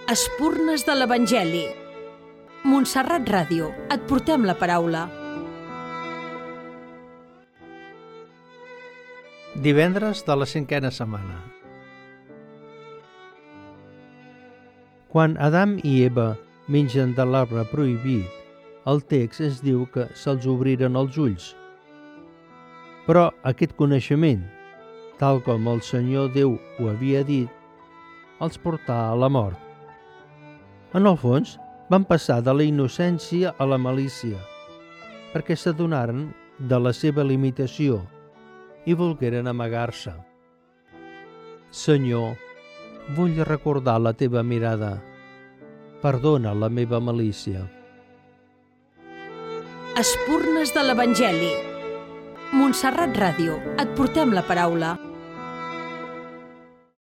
Espurnes de l'Evangeli. Montserrat Ràdio, et portem la paraula. Divendres de la 5a setmana. Quan Adam i Eva mengen de l'arbre prohibit, el text ens diu que se'ls obriren els ulls. Però aquest coneixement, tal com el Senyor Déu ho havia dit, els portà a la mort. En el fons, van passar de la innocència a la malícia, perquè s'adonaren de la seva limitació i volgueren amagar-se. Senyor, vull recordar la teva mirada. Perdona la meva malícia. Espurnes de l'Evangeli. Montserrat Ràdio, et portem la paraula.